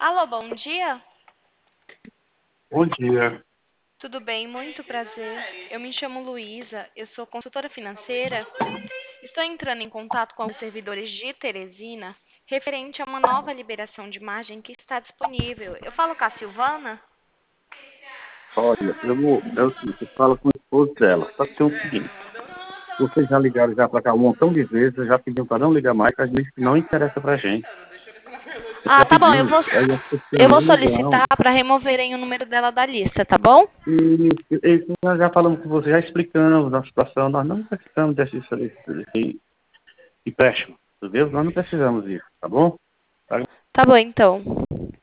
Alô, bom dia. Bom dia. Tudo bem? Muito prazer. Eu me chamo Luísa, eu sou consultora financeira. Estou entrando em contato com os servidores de Teresina referente a uma nova liberação de margem que está disponível. Eu falo com a Silvana? Olha, é o seguinte, eu falo com o esposo dela. Só que tem o seguinte, vocês já ligaram já para cá um montão de vezes, já pediram para não ligar mais, que a gente não interessa para a gente. Eu Ah, já tá bom, pedimos, aí as pessoas eu vou não ligam. solicitar para removerem o número dela da lista, tá bom? E nós já falamos com você, já explicamos a situação, nós não precisamos desse empréstimo, entendeu? Nós não precisamos disso, tá bom? Tá? Tá bom, então.